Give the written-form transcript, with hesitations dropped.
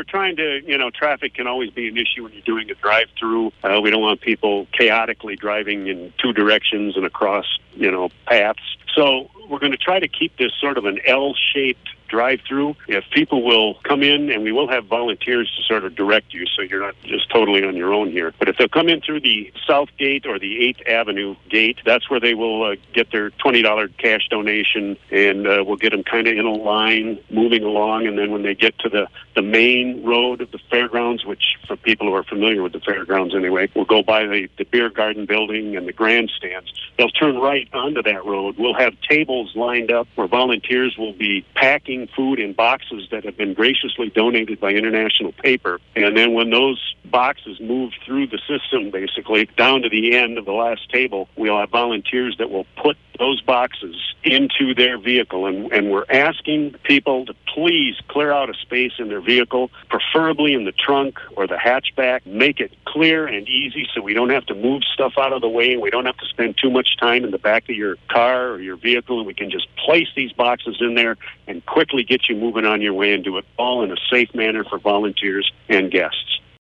we're trying to, traffic can always be an issue when you're doing a drive-through. We don't want people chaotically driving in two directions and across, paths. So we're going to try to keep this sort of an L-shaped drive-through. If people will come in, and we will have volunteers to sort of direct you, so you're not just totally on your own here. But if they'll come in through the South Gate or the 8th Avenue gate, that's where they will get their $20 cash donation, and we'll get them kind of in a line, moving along. And then when they get to the main road of the fairgrounds, which for people who are familiar with the fairgrounds anyway, we'll go by the beer garden building and the grandstands. They'll turn right onto that road. We'll have tables lined up where volunteers will be packing food in boxes that have been graciously donated by International Paper. And then when those boxes move through the system, basically, down to the end of the last table, we'll have volunteers that will put those boxes into their vehicle. And we're asking people to please clear out a space in their vehicle, preferably in the trunk or the hatchback. Make it clear and easy so we don't have to move stuff out of the way, and we don't have to spend too much time in the back of your car or your vehicle, and we can just place these boxes in there and quickly get you moving on your way and do it all in a safe manner for volunteers and guests.